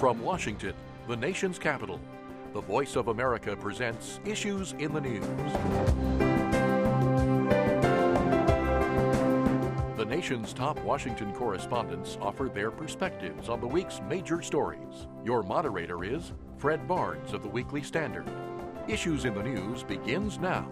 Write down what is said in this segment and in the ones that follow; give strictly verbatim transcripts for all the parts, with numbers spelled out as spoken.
From Washington, the nation's capital, the Voice of America presents Issues in the News. The nation's top Washington correspondents offer their perspectives on the week's major stories. Your moderator is Fred Barnes of the Weekly Standard. Issues in the News begins now.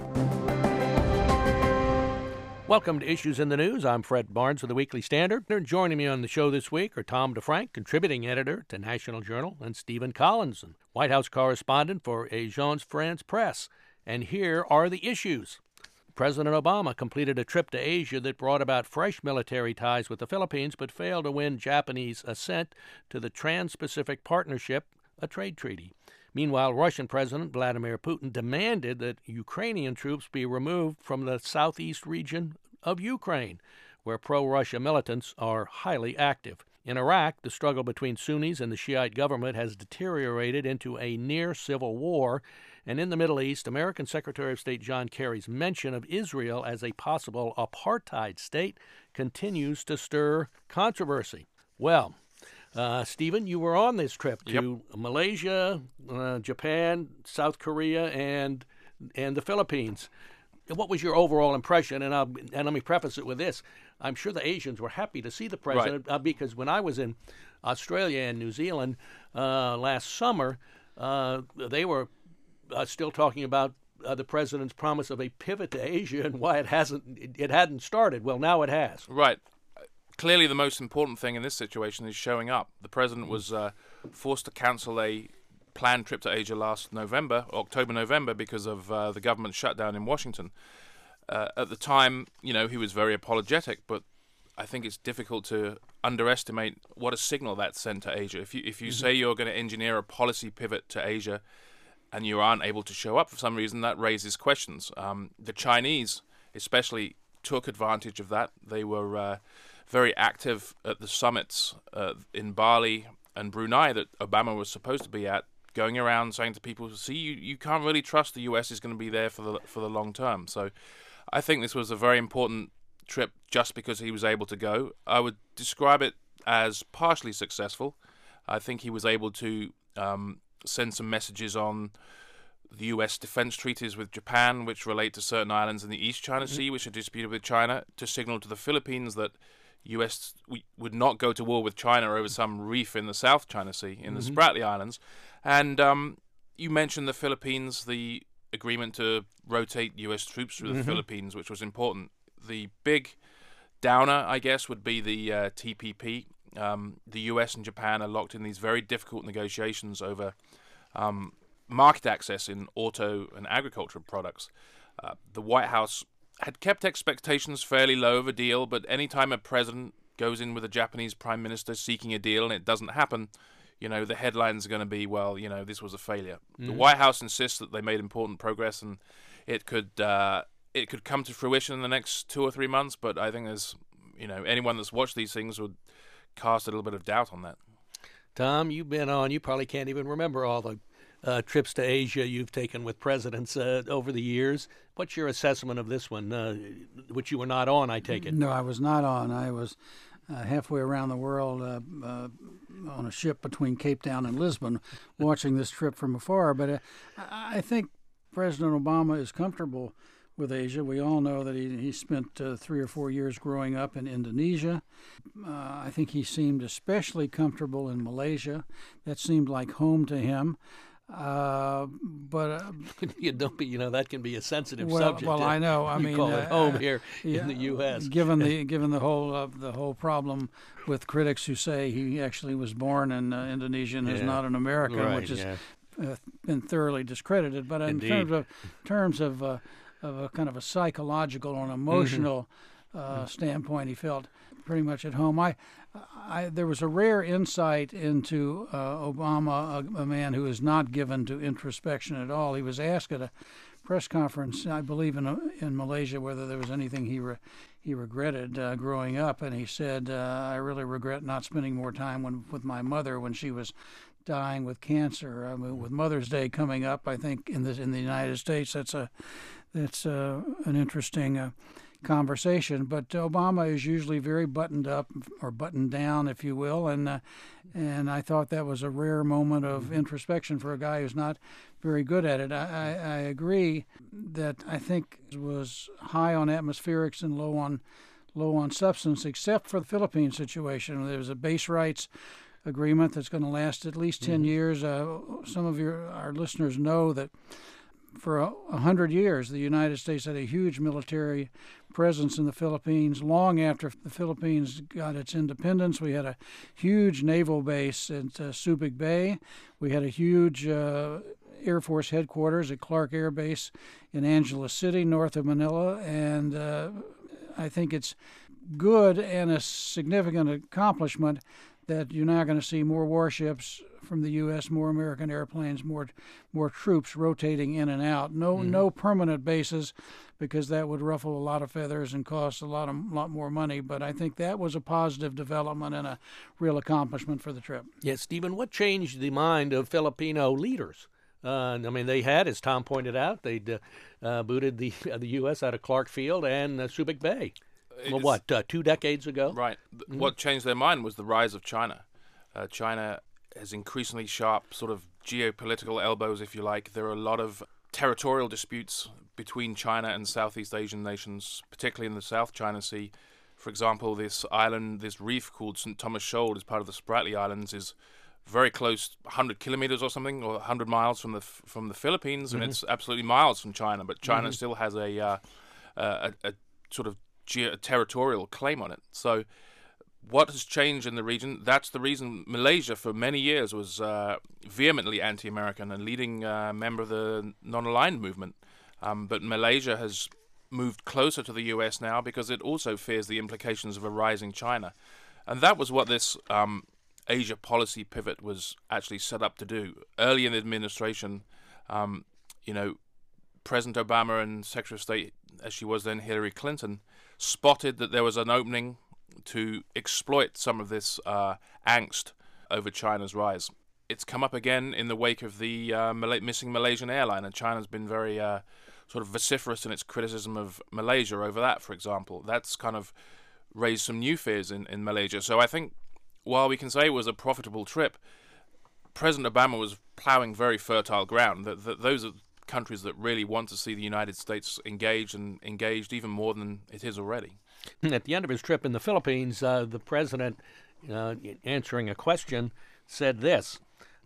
Welcome to Issues in the News. I'm Fred Barnes of the Weekly Standard. Joining me on the show this week are Tom DeFrank, contributing editor to National Journal, and Stephen Collinson, White House correspondent for Agence France-Presse. And here are the issues. President Obama completed a trip to Asia that brought about fresh military ties with the Philippines, but failed to win Japanese assent to the Trans-Pacific Partnership, a trade treaty. Meanwhile, Russian President Vladimir Putin demanded that Ukrainian troops be removed from the southeast region of Ukraine, where pro-Russia militants are highly active. In Iraq, the struggle between Sunnis and the Shiite government has deteriorated into a near-civil war. And in the Middle East, American Secretary of State John Kerry's mention of Israel as a possible apartheid state continues to stir controversy. Well, Uh, Stephen, you were on this trip to Yep. Malaysia, uh, Japan, South Korea, and and the Philippines. What was your overall impression? And, I'll, and let me preface it with this. I'm sure the Asians were happy to see the president Right. uh, because when I was in Australia and New Zealand uh, last summer, uh, they were uh, still talking about uh, the president's promise of a pivot to Asia and why it hasn't it, it hadn't started. Well, now it has. Right. Clearly, the most important thing in this situation is showing up. The president was uh, forced to cancel a planned trip to Asia last November, October, November, because of uh, the government shutdown in Washington. Uh, at the time, you know, he was very apologetic, but I think it's difficult to underestimate what a signal that sent to Asia. If you if you mm-hmm. say you're going to engineer a policy pivot to Asia and you aren't able to show up for some reason, that raises questions. Um, the Chinese especially took advantage of that. They were uh, very active at the summits uh, in Bali and Brunei that Obama was supposed to be at, going around saying to people, see, you, you can't really trust the U S is going to be there for the for the long term. So I think this was a very important trip just because he was able to go. I would describe it as partially successful. I think he was able to um, send some messages on the U S defense treaties with Japan, which relate to certain islands in the East China Sea, mm-hmm. which are disputed with China, to signal to the Philippines that U S we would not go to war with China over some reef in the South China Sea, in the mm-hmm. Spratly Islands. And um, you mentioned the Philippines, the agreement to rotate U S troops through the mm-hmm. Philippines, which was important. The big downer, I guess, would be the uh, T P P. Um, the U S and Japan are locked in these very difficult negotiations over um, market access in auto and agricultural products. Uh, the White House had kept expectations fairly low of a deal, but any time a president goes in with a Japanese prime minister seeking a deal and it doesn't happen, you know, the headlines are going to be, well, you know, this was a failure. Mm-hmm. The White House insists that they made important progress and it could uh, it could come to fruition in the next two or three months, but I think there's, you know, anyone that's watched these things would cast a little bit of doubt on that. Tom, you've been on, you probably can't even remember all the Uh, trips to Asia you've taken with presidents uh, over the years. What's your assessment of this one, uh, which you were not on, I take it? No, I was not on. I was uh, halfway around the world uh, uh, on a ship between Cape Town and Lisbon watching this trip from afar. But uh, I think President Obama is comfortable with Asia. We all know that he, he spent uh, three or four years growing up in Indonesia. Uh, I think he seemed especially comfortable in Malaysia. That seemed like home to him. Uh, but uh, you don't be, you know, that can be a sensitive well, subject. Well, I know. I you mean, call it uh, home here yeah, in the U S Given the given the whole uh, the whole problem with critics who say he actually was born in uh, Indonesia and is yeah. not an American, right, which has yeah. uh, been thoroughly discredited. But in Indeed. terms of terms of uh, of a kind of a psychological and emotional mm-hmm. uh, standpoint, he felt pretty much at home. I, I there was a rare insight into uh, Obama, a, a man who is not given to introspection at all. He was asked at a press conference, I believe in in Malaysia, whether there was anything he re, he regretted uh, growing up, and he said, uh, "I really regret not spending more time when, with my mother when she was dying with cancer." I mean, with Mother's Day coming up, I think in the in the United States, that's a that's uh, an interesting uh, conversation. But Obama is usually very buttoned up or buttoned down, if you will, and uh, and I thought that was a rare moment of introspection for a guy who's not very good at it. I, I, I agree that I think it was high on atmospherics and low on low on substance, except for the Philippines situation. There was a base rights agreement that's going to last at least ten mm-hmm. years. Uh, some of your our listeners know that for a, a hundred years, the United States had a huge military presence in the Philippines. Long after the Philippines got its independence, we had a huge naval base at uh, Subic Bay. We had a huge uh, Air Force headquarters at Clark Air Base in Angeles City, north of Manila, and uh, I think it's good and a significant accomplishment that you're now going to see more warships from the U S, more American airplanes, more more troops rotating in and out. No mm-hmm. no permanent bases, because that would ruffle a lot of feathers and cost a lot of lot more money. But I think that was a positive development and a real accomplishment for the trip. Yes, Stephen, what changed the mind of Filipino leaders? Uh, I mean, they had, as Tom pointed out, they'd uh, uh, booted the uh, the U S out of Clark Field and uh, Subic Bay. Well, what, uh, two decades ago? Right. Mm-hmm. What changed their mind was the rise of China. Uh, China has increasingly sharp sort of geopolitical elbows, if you like. There are a lot of territorial disputes between China and Southeast Asian nations, particularly in the South China Sea. For example, this island, this reef called Saint Thomas Shoal, is part of the Spratly Islands, is very close, one hundred kilometers or something, or one hundred miles from the from the Philippines, mm-hmm. and it's absolutely miles from China. But China mm-hmm. still has a, uh, a, a sort of ge- territorial claim on it. So what has changed in the region? That's the reason Malaysia for many years was uh, vehemently anti-American and leading uh, member of the non-aligned movement. Um, but Malaysia has moved closer to the U S now because it also fears the implications of a rising China. And that was what this um, Asia policy pivot was actually set up to do. Early in the administration, um, you know, President Obama and Secretary of State, as she was then, Hillary Clinton, spotted that there was an opening to exploit some of this uh, angst over China's rise. It's come up again in the wake of the uh, Mal- missing Malaysian airline, and China's been very uh, sort of vociferous in its criticism of Malaysia over that, for example. That's kind of raised some new fears in, in Malaysia. So I think while we can say it was a profitable trip, President Obama was plowing very fertile ground. That, that those are countries that really want to see the United States engaged, and engaged even more than it is already. At the end of his trip in the Philippines, uh, the president, uh, answering a question, said this: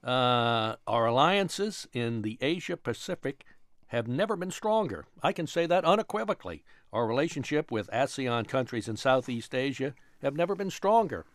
uh, our alliances in the Asia-Pacific have never been stronger. I can say that unequivocally. Our relationship with ASEAN countries in Southeast Asia have never been stronger.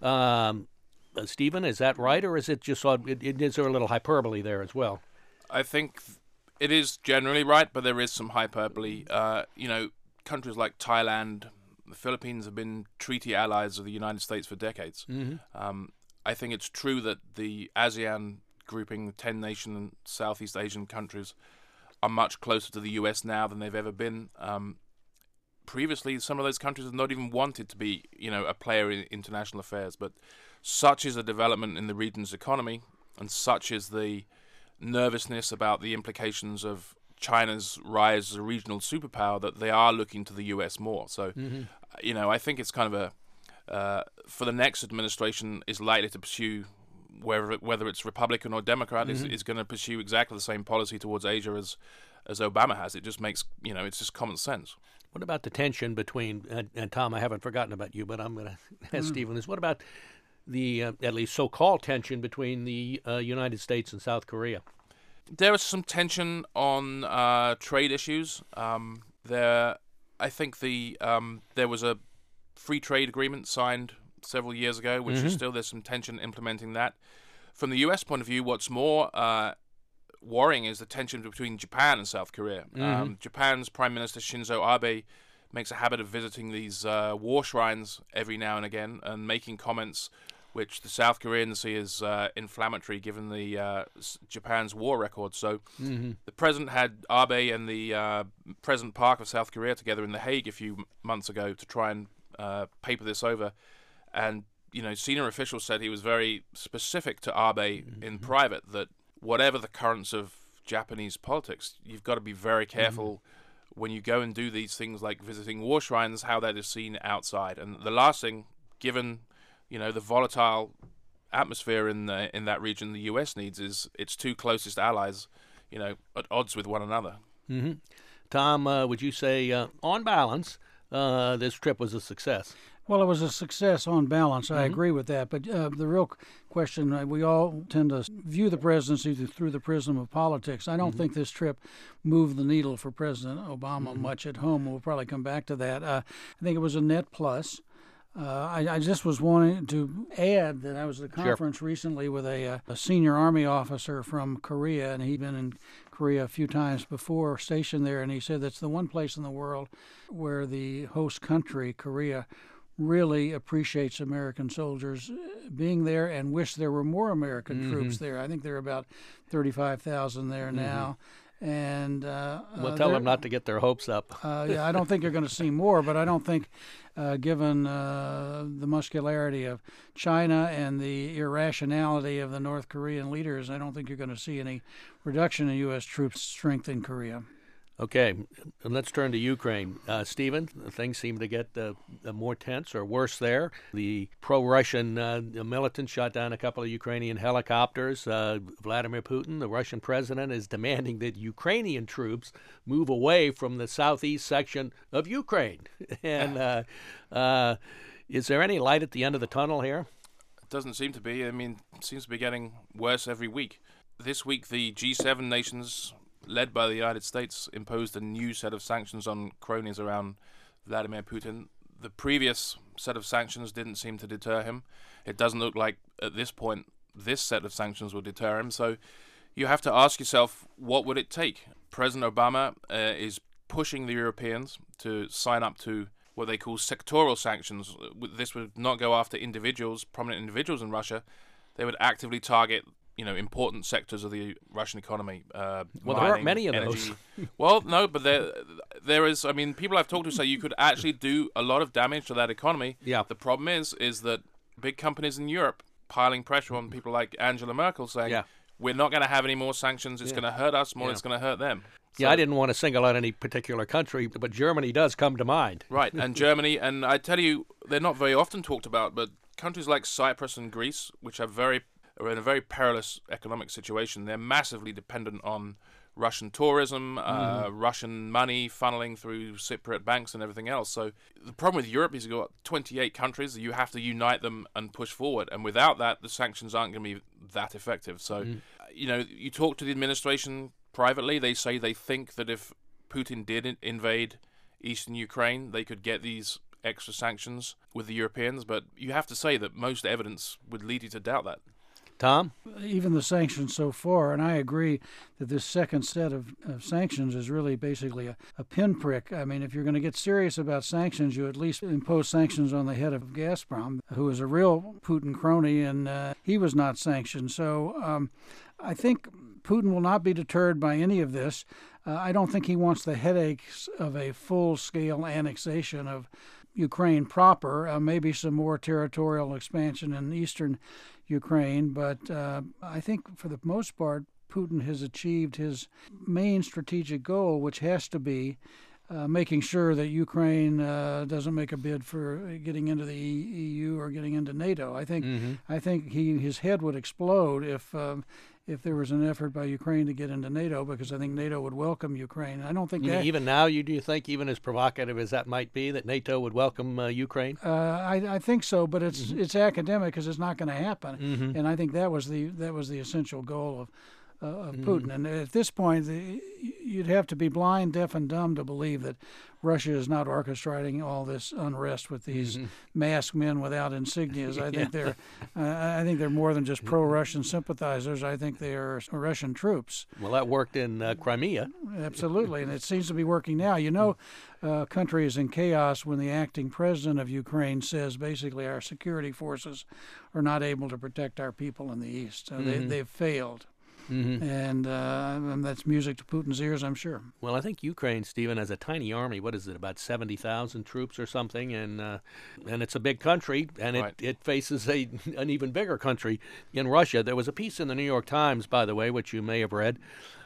Um, uh, Stephen, is that right, or is it just uh, it, it, is there a little hyperbole there as well? I think it is generally right, but there is some hyperbole. Uh, you know, countries like Thailand, the Philippines have been treaty allies of the United States for decades. Mm-hmm. Um, I think it's true that the ASEAN grouping, the ten-nation Southeast Asian countries, are much closer to the U S now than they've ever been. Um, previously, some of those countries have not even wanted to be, you know, a player in international affairs. But such is the development in the region's economy, and such is the nervousness about the implications of China's rise as a regional superpower that they are looking to the U S more. So, mm-hmm. you know, I think it's kind of a, uh, for the next administration is likely to pursue, whether whether it's Republican or Democrat, mm-hmm. is, is going to pursue exactly the same policy towards Asia as as Obama has. It just makes, you know, it's just common sense. What about the tension between, and, and Tom, I haven't forgotten about you, but I'm going to ask mm. Stephen this. What about the, uh, at least so-called tension between the uh, United States and South Korea? There is some tension on uh, trade issues. Um, there, I think the um, there was a free trade agreement signed several years ago, which mm-hmm. is still, there's some tension implementing that. From the U S point of view, what's more uh, worrying is the tension between Japan and South Korea. Mm-hmm. Um, Japan's Prime Minister Shinzo Abe makes a habit of visiting these uh, war shrines every now and again and making comments which the South Koreans see as uh, inflammatory given the uh, Japan's war record. So mm-hmm. the president had Abe and the uh, President Park of South Korea together in The Hague a few m- months ago to try and uh, paper this over. And, you know, senior officials said he was very specific to Abe mm-hmm. in private that whatever the currents of Japanese politics, you've got to be very careful when you go and do these things like visiting war shrines, how that is seen outside. And the last thing, given, you know, the volatile atmosphere in the, in that region the U S needs, is its two closest allies, you know, at odds with one another. Mm-hmm. Tom, uh, would you say, uh, on balance, uh, this trip was a success? Well, it was a success on balance. I Mm-hmm. agree with that. But uh, the real question, uh, we all tend to view the presidency through the prism of politics. I don't mm-hmm. think this trip moved the needle for President Obama mm-hmm. much at home. We'll probably come back to that. Uh, I think it was a net plus. Uh, I, I just was wanting to add that I was at a conference sure. recently with a, a senior Army officer from Korea, and he'd been in Korea a few times before, stationed there, and he said that's the one place in the world where the host country, Korea, really appreciates American soldiers being there and wish there were more American mm-hmm. troops there. I think there are about thirty-five thousand there mm-hmm. now. And uh, we'll uh, tell them not to get their hopes up. uh, yeah, I don't think you're going to see more, but I don't think, uh, given uh, the muscularity of China and the irrationality of the North Korean leaders, I don't think you're going to see any reduction in U S troops' strength in Korea. Okay, and let's turn to Ukraine. Uh, Stephen, things seem to get uh, more tense or worse there. The pro-Russian uh, militants shot down a couple of Ukrainian helicopters. Uh, Vladimir Putin, the Russian president, is demanding that Ukrainian troops move away from the southeast section of Ukraine. And uh, uh, is there any light at the end of the tunnel here? It doesn't seem to be. I mean, it seems to be getting worse every week. This week, the G seven nations, led by the United States, imposed a new set of sanctions on cronies around Vladimir Putin. The previous set of sanctions didn't seem to deter him. It doesn't look like, at this point, this set of sanctions will deter him. So you have to ask yourself, what would it take? President Obama uh, is pushing the Europeans to sign up to what they call sectoral sanctions. This would not go after individuals, prominent individuals in Russia. They would actively target, you know, important sectors of the Russian economy. Uh, well, mining, there aren't many of energy. those. Well, no, but there, there is. I mean, people I've talked to say you could actually do a lot of damage to that economy. Yeah. The problem is, is that big companies in Europe piling pressure on people like Angela Merkel, saying, yeah. we're not going to have any more sanctions. It's yeah. going to hurt us more. Yeah. It's going to hurt them. So, yeah, I didn't want to single out any particular country, but Germany does come to mind. Right, and Germany, and I tell you, they're not very often talked about, but countries like Cyprus and Greece, which have very are in a very perilous economic situation. They're massively dependent on Russian tourism, mm. uh, Russian money funneling through Cypriot banks and everything else. So the problem with Europe is you've got twenty-eight countries. You have to unite them and push forward. And without that, the sanctions aren't going to be that effective. So, mm. you know, you talk to the administration privately. They say they think that if Putin did invade eastern Ukraine, they could get these extra sanctions with the Europeans. But you have to say that most evidence would lead you to doubt that. Tom? Even the sanctions so far, and I agree that this second set of, of sanctions is really basically a, a pinprick. I mean, if you're going to get serious about sanctions, you at least impose sanctions on the head of Gazprom, who is a real Putin crony, and uh, he was not sanctioned. So um, I think Putin will not be deterred by any of this. Uh, I don't think he wants the headaches of a full-scale annexation of Ukraine proper, uh, maybe some more territorial expansion in eastern Ukraine, but uh, I think for the most part, Putin has achieved his main strategic goal, which has to be uh, making sure that Ukraine uh, doesn't make a bid for getting into the E U or getting into NATO. I think mm-hmm. I think he his head would explode if um, if there was an effort by Ukraine to get into NATO, because I think NATO would welcome Ukraine. I don't think you that even now. You do you think, even as provocative as that might be, that NATO would welcome uh, Ukraine? Uh, I, I think so, but it's mm-hmm. it's academic because it's not going to happen. Mm-hmm. And I think that was the that was the essential goal of. Uh, of mm-hmm. Putin. And at this point, the, you'd have to be blind, deaf, and dumb to believe that Russia is not orchestrating all this unrest with these mm-hmm. masked men without insignias. I think yeah. they're, uh, I think they're more than just pro-Russian sympathizers. I think they are Russian troops. Well, that worked in uh, Crimea. Absolutely, and it seems to be working now. You know, uh, country is in chaos when the acting president of Ukraine says basically our security forces are not able to protect our people in the east. So mm-hmm. they, they've failed. Mm-hmm. And, uh, and that's music to Putin's ears, I'm sure. Well, I think Ukraine, Stephen, has a tiny army. What is it, about seventy thousand troops or something? And uh, and it's a big country, and it, right. it faces a an even bigger country in Russia. There was a piece in the New York Times, by the way, which you may have read,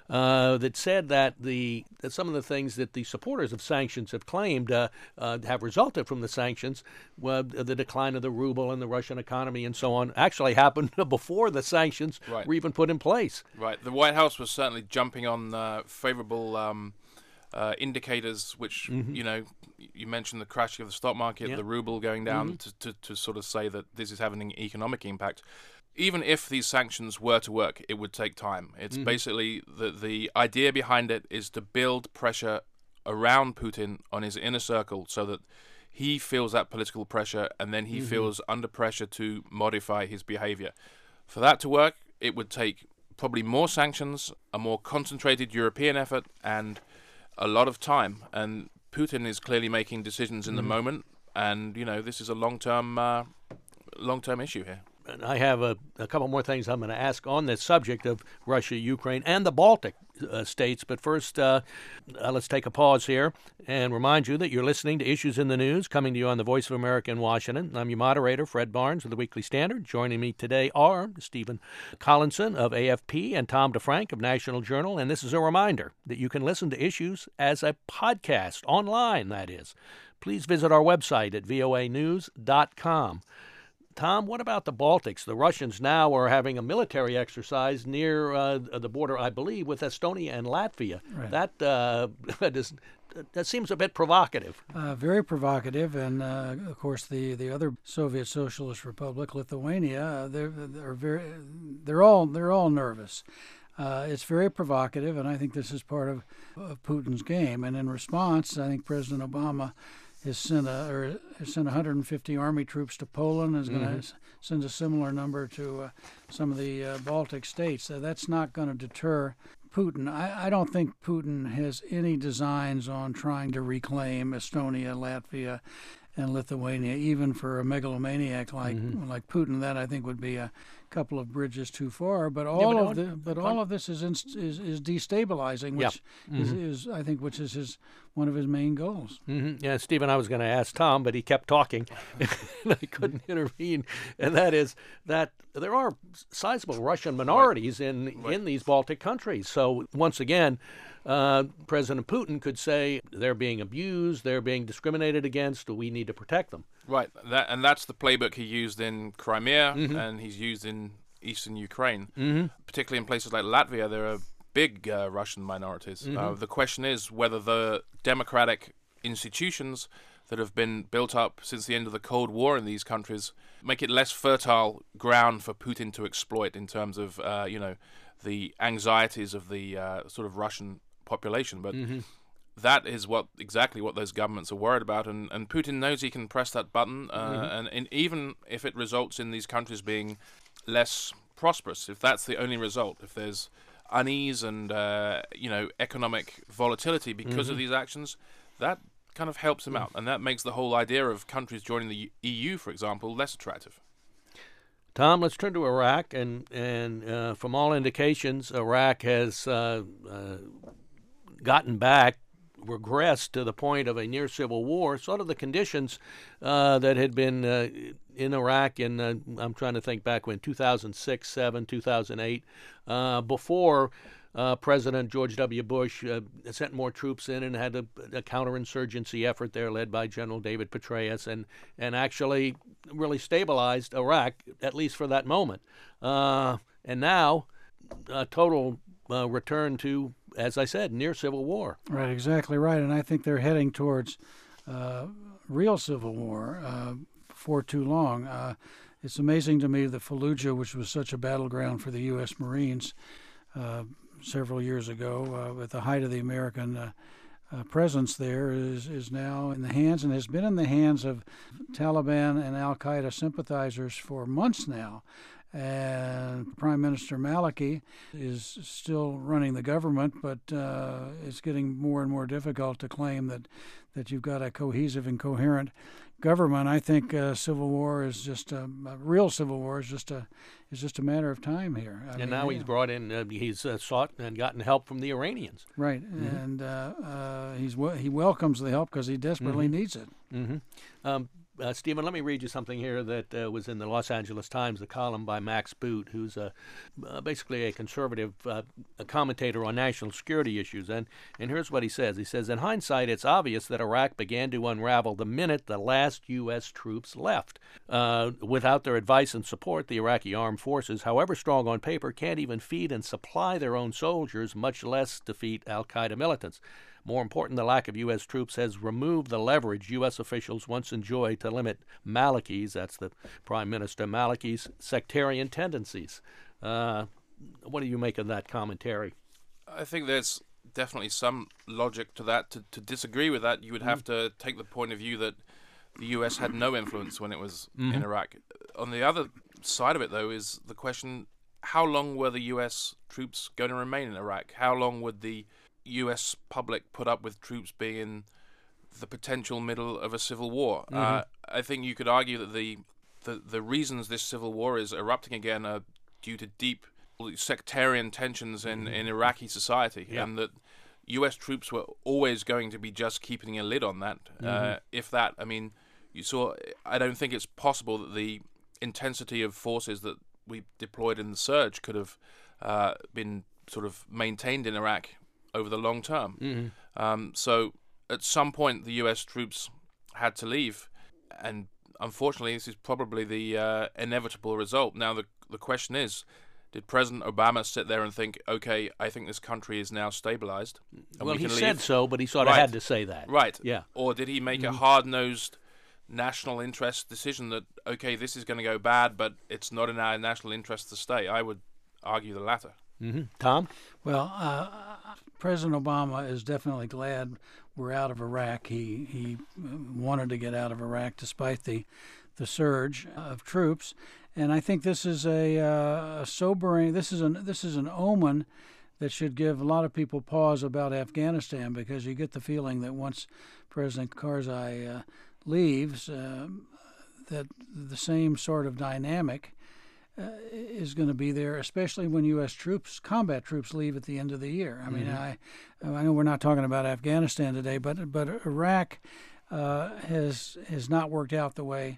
uh, that said that the that some of the things that the supporters of sanctions have claimed uh, uh, have resulted from the sanctions, uh, the decline of the ruble and the Russian economy and so on, actually happened before the sanctions right. were even put in place. Right. The White House was certainly jumping on uh, favorable um, uh, indicators, which, mm-hmm. you know, you mentioned the crashing of the stock market, yep. the ruble going down, mm-hmm. to, to, to sort of say that this is having an economic impact. Even if these sanctions were to work, it would take time. It's mm-hmm. basically the the idea behind it is to build pressure around Putin on his inner circle so that he feels that political pressure and then he mm-hmm. feels under pressure to modify his behavior. For that to work, it would take probably more sanctions, a more concentrated European effort, and a lot of time. And Putin is clearly making decisions in mm-hmm. the moment, and, you know, this is a long-term, uh, long-term issue here. I have a, a couple more things I'm going to ask on this subject of Russia, Ukraine, and the Baltic uh, states. But first, uh, uh, let's take a pause here and remind you that you're listening to Issues in the News, coming to you on the Voice of America in Washington. I'm your moderator, Fred Barnes of the Weekly Standard. Joining me today are Stephen Collinson of A F P and Tom DeFrank of National Journal. And this is a reminder that you can listen to Issues as a podcast, online, that is. Please visit our website at voa news dot com. Tom, what about the Baltics? The Russians now are having a military exercise near uh, the border, I believe, with Estonia and Latvia. Right. That uh, does, that seems a bit provocative. Uh, very provocative, and uh, of course the, the other Soviet Socialist Republic, Lithuania, they're they're very they're all they're all nervous. Uh, it's very provocative, and I think this is part of, of Putin's game. And in response, I think President Obama has sent a, or has sent one hundred fifty Army troops to Poland, is going to mm-hmm. send a similar number to uh, some of the uh, Baltic states. So that's not going to deter Putin. I, I don't think Putin has any designs on trying to reclaim Estonia, Latvia, and Lithuania, even for a megalomaniac like mm-hmm. like Putin. That I think would be a couple of bridges too far. But all yeah, but of the, but all of this is inst- is, is destabilizing, which yep. mm-hmm. is, is I think which is his one of his main goals. Mm-hmm. Yeah, Stephen, I was going to ask Tom, but he kept talking, and I couldn't intervene. And that is that there are sizable Russian minorities right. in right. in these Baltic countries. So once again, Uh, President Putin could say they're being abused, they're being discriminated against, we need to protect them. Right, that, and that's the playbook he used in Crimea, mm-hmm. and he's used in eastern Ukraine. Mm-hmm. Particularly in places like Latvia, there are big uh, Russian minorities. Mm-hmm. Uh, the question is whether the democratic institutions that have been built up since the end of the Cold War in these countries make it less fertile ground for Putin to exploit in terms of, uh, you know, the anxieties of the uh, sort of Russian population. But mm-hmm. that is what exactly what those governments are worried about, and, and Putin knows he can press that button, uh, mm-hmm. and, and even if it results in these countries being less prosperous, if that's the only result, if there's unease and uh, you know economic volatility because mm-hmm. of these actions, that kind of helps him mm-hmm. out, and that makes the whole idea of countries joining the E U, for example, less attractive. Tom, let's turn to Iraq, and and uh, from all indications, Iraq has uh, uh, gotten back, regressed to the point of a near civil war. Sort of the conditions uh, that had been uh, in Iraq in, uh, I'm trying to think back when, two thousand six, seven, two thousand eight, uh, before uh, President George W. Bush uh, sent more troops in and had a, a counterinsurgency effort there led by General David Petraeus, and, and actually really stabilized Iraq, at least for that moment. Uh, and now, a total uh, return to, as I said, near civil war. Right, exactly right. And I think they're heading towards uh, real civil war uh, before too long. Uh, it's amazing to me that Fallujah, which was such a battleground for the U S Marines uh, several years ago, uh, at the height of the American uh, uh, presence there, is, is now in the hands and has been in the hands of Taliban and al-Qaeda sympathizers for months now. And Prime Minister Maliki is still running the government, but uh, it's getting more and more difficult to claim that, that you've got a cohesive and coherent government. I think uh, civil war is just a, a real civil war is just a is just a matter of time here. I and mean, now yeah. he's brought in, uh, he's uh, sought and gotten help from the Iranians. Right, mm-hmm. and uh, uh, he's he welcomes the help because he desperately mm-hmm. needs it. Mm-hmm. Um, Uh, Stephen, let me read you something here that uh, was in the Los Angeles Times, a column by Max Boot, who's a, uh, basically a conservative uh, a commentator on national security issues. And, and here's what he says. He says, in hindsight, it's obvious that Iraq began to unravel the minute the last U S troops left. Uh, without their advice and support, the Iraqi armed forces, however strong on paper, can't even feed and supply their own soldiers, much less defeat al-Qaeda militants. More important, the lack of U S troops has removed the leverage U S officials once enjoyed to limit Maliki's, that's the Prime Minister Maliki's, sectarian tendencies. Uh, what do you make of that commentary? I think there's definitely some logic to that. To, to disagree with that, you would have mm-hmm. to take the point of view that the U S had no influence when it was mm-hmm. in Iraq. On the other side of it, though, is the question, how long were the U S troops going to remain in Iraq? How long would the U S public put up with troops being in the potential middle of a civil war? Mm-hmm. Uh, I think you could argue that the, the the reasons this civil war is erupting again are due to deep sectarian tensions in, in Iraqi society, yeah. and that U S troops were always going to be just keeping a lid on that. Mm-hmm. Uh, if that, I mean, you saw, I don't think it's possible that the intensity of forces that we deployed in the surge could have uh, been sort of maintained in Iraq over the long term. Mm-hmm. Um, so at some point, the U S troops had to leave, and unfortunately, this is probably the uh, inevitable result. Now, the the question is, did President Obama sit there and think, okay, I think this country is now stabilized? Well, we he can said leave? so, but he sort of right. had to say that. Right. Yeah. Or did he make mm-hmm. a hard-nosed national interest decision that, okay, this is going to go bad, but it's not in our national interest to stay? I would argue the latter. Mm-hmm. Tom? Well, uh, President Obama is definitely glad we're out of Iraq. He he wanted to get out of Iraq despite the the surge of troops, and I think this is a, uh, a sobering. This is an this is an omen that should give a lot of people pause about Afghanistan, because you get the feeling that once President Karzai uh, leaves, uh, that the same sort of dynamic Uh, is going to be there, especially when U S troops, combat troops, leave at the end of the year. I mean, mm-hmm. I I know we're not talking about Afghanistan today, but but Iraq uh, has has not worked out the way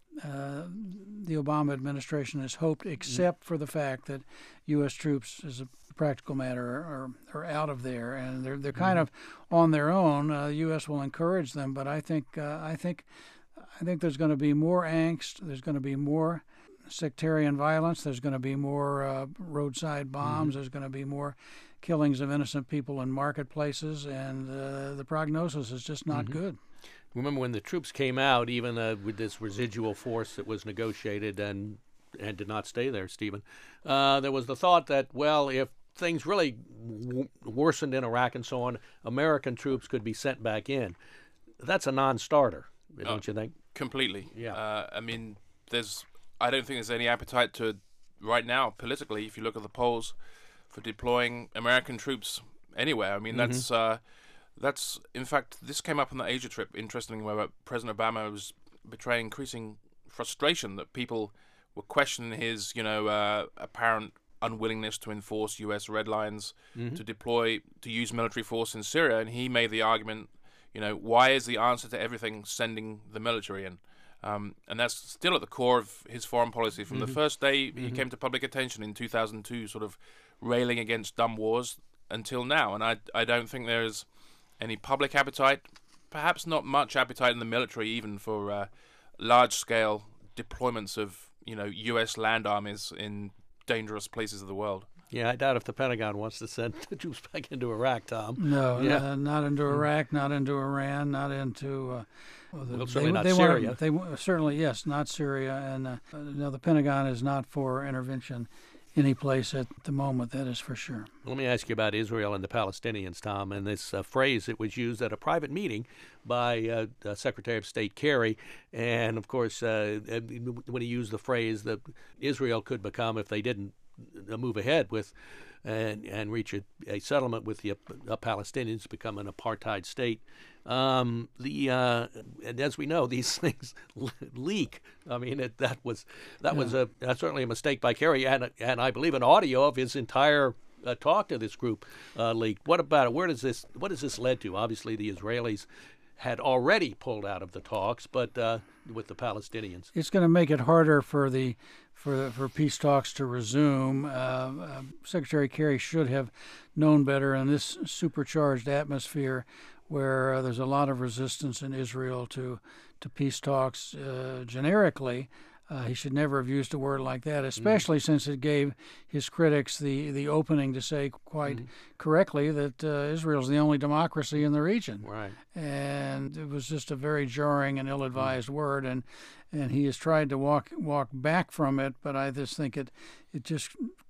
uh, the Obama administration has hoped, except mm-hmm. for the fact that U S troops, as a practical matter, are are out of there, and they're they're kind mm-hmm. of on their own. Uh, the U S will encourage them, but I think uh, I think I think there's going to be more angst. There's going to be more sectarian violence. There's going to be more uh, roadside bombs. Mm-hmm. There's going to be more killings of innocent people in marketplaces, and uh, the prognosis is just not mm-hmm. good. Remember when the troops came out, even uh, with this residual force that was negotiated and and did not stay there, Stephen, uh, there was the thought that, well, if things really w- worsened in Iraq and so on, American troops could be sent back in. That's a non-starter, don't uh, you think? Completely. Yeah. Uh, I mean, there's... I don't think there's any appetite to, right now, politically, if you look at the polls, for deploying American troops anywhere. I mean, mm-hmm. that's, uh, that's in fact, this came up on the Asia trip, interestingly, where President Obama was betraying increasing frustration that people were questioning his, you know, uh, apparent unwillingness to enforce U S red lines, mm-hmm. to deploy, to use military force in Syria. And he made the argument, you know, why is the answer to everything sending the military in? Um, and that's still at the core of his foreign policy. From mm-hmm. the first day he mm-hmm. came to public attention in two thousand two, sort of railing against dumb wars, until now. And I, I don't think there's any public appetite, perhaps not much appetite in the military even, for uh, large-scale deployments of, you know, U S land armies in dangerous places of the world. Yeah, I doubt if the Pentagon wants to send troops back into Iraq, Tom. No, yeah. uh, not into Iraq, not into Iran, not into... Uh, Well, the, well, certainly they, not they Syria. Want, they certainly, yes, not Syria, and uh, no, the Pentagon is not for intervention any place at the moment. That is for sure. Let me ask you about Israel and the Palestinians, Tom, and this uh, phrase that was used at a private meeting by uh, uh, Secretary of State Kerry, and of course, uh, when he used the phrase that Israel could become, if they didn't move ahead with and and reach a, a settlement with the uh, Palestinians, become an apartheid state. Um, the uh, and as we know, these things leak. I mean, it, that was that yeah. was a uh, certainly a mistake by Kerry, and and I believe an audio of his entire uh, talk to this group uh, leaked. What about it? Where does this? What has this led to? Obviously, the Israelis had already pulled out of the talks, but uh, with the Palestinians. It's going to make it harder for the for for peace talks to resume. Uh, uh, Secretary Kerry should have known better in this supercharged atmosphere, where uh, there's a lot of resistance in Israel to to peace talks uh, generically. Uh, he should never have used a word like that, especially mm-hmm. since it gave his critics the, the opening to say quite mm-hmm. correctly that uh, Israel's the only democracy in the region. Right. And it was just a very jarring and ill-advised mm-hmm. word, and and he has tried to walk walk back from it, but I just think it it just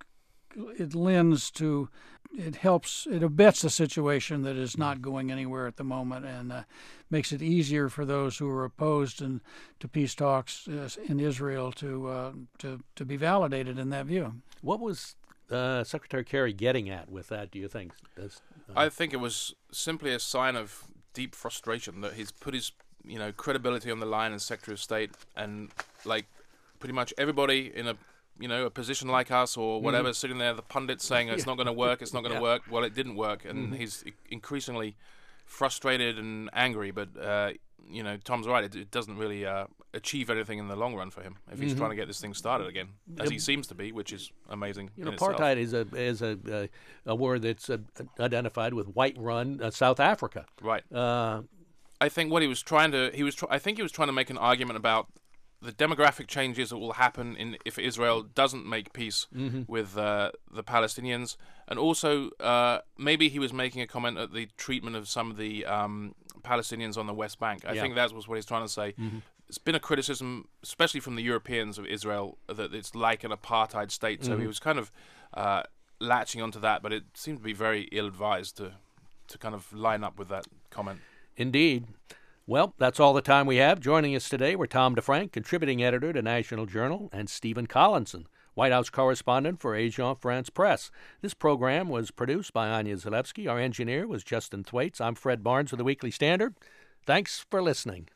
it lends to it helps it abets a situation that is not going anywhere at the moment, and uh, makes it easier for those who are opposed in, to peace talks uh, in Israel to uh, to to be validated in that view. What was uh, Secretary Kerry getting at with that, do you think? Does, uh... I think it was simply a sign of deep frustration that he's put his you know credibility on the line as Secretary of State, and like pretty much everybody in a you know, a position like us or whatever, mm. sitting there, the pundits saying it's yeah. not going to work, it's not going to yeah. work. Well, it didn't work, and mm-hmm. he's increasingly frustrated and angry. But, uh, you know, Tom's right, it, it doesn't really uh, achieve anything in the long run for him if he's mm-hmm. trying to get this thing started again, as he seems to be, which is amazing. You know, in apartheid itself. is a is a, a, a word that's uh, identified with white-run uh, South Africa. Right. Uh, I think what he was trying to, he was, tr- I think he was trying to make an argument about the demographic changes that will happen in if Israel doesn't make peace mm-hmm. with uh, the Palestinians, and also uh, maybe he was making a comment at the treatment of some of the um, Palestinians on the West Bank. I yeah. think that was what he's trying to say. Mm-hmm. It's been a criticism, especially from the Europeans of Israel, that it's like an apartheid state. So mm-hmm. he was kind of uh, latching onto that, but it seemed to be very ill-advised to to kind of line up with that comment. Indeed. Well, that's all the time we have. Joining us today were Tom DeFrank, contributing editor to National Journal, and Stephen Collinson, White House correspondent for Agence France Presse. This program was produced by Anya Zalewski. Our engineer was Justin Thwaites. I'm Fred Barnes with the Weekly Standard. Thanks for listening.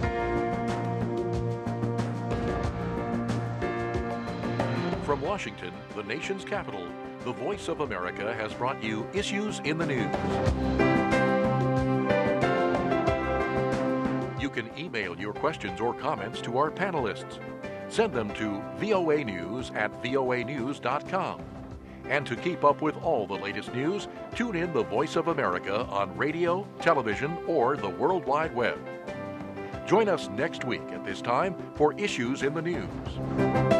From Washington, the nation's capital, the Voice of America has brought you Issues in the News. You can email your questions or comments to our panelists. Send them to voa news at voa news dot com. And to keep up with all the latest news, tune in the Voice of America on radio, television, or the World Wide Web. Join us next week at this time for Issues in the News.